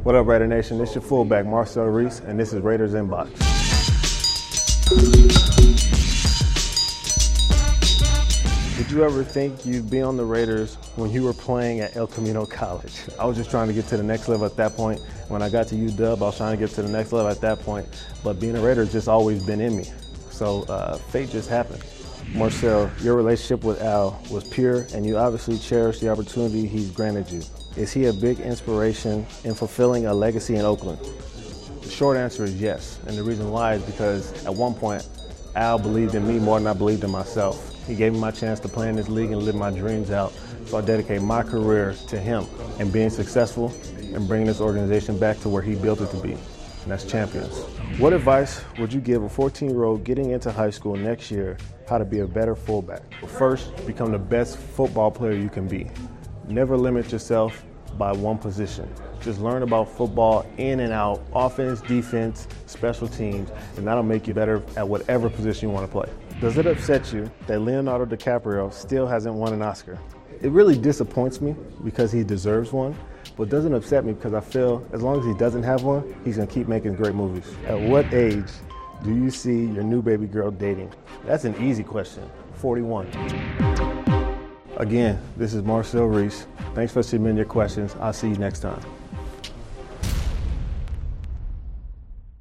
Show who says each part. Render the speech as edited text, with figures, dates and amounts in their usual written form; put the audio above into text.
Speaker 1: What up, Raider Nation? This is your fullback, Marcel Reese, and this is Raiders Inbox. Did you ever think you'd be on the Raiders when you were playing at El Camino College? I was just trying to get to the next level at that point. When I got to UW, I was trying to get to the next level at that point. But being a Raider has just always been in me. So fate just happened. Marcel, your relationship with Al was pure, and you obviously cherish the opportunity he's granted you. Is he a big inspiration in fulfilling a legacy in Oakland? The short answer is yes, and the reason why is because at one point, Al believed in me more than I believed in myself. He gave me my chance to play in this league and live my dreams out, so I dedicate my career to him and being successful and bringing this organization back to where he built it to be, and that's champions. What advice would you give a 14-year-old getting into high school next year how to be a better fullback? First, become the best football player you can be. Never limit yourself by one position. Just learn about football in and out, offense, defense, special teams, and that'll make you better at whatever position you want to play. Does it upset you that Leonardo DiCaprio still hasn't won an Oscar? It really disappoints me because he deserves one, but doesn't upset me because I feel as long as he doesn't have one, he's going to keep making great movies. At what age do you see your new baby girl dating? That's an easy question. 41. Again, this is Marcel Reese. Thanks for submitting your questions. I'll see you next time.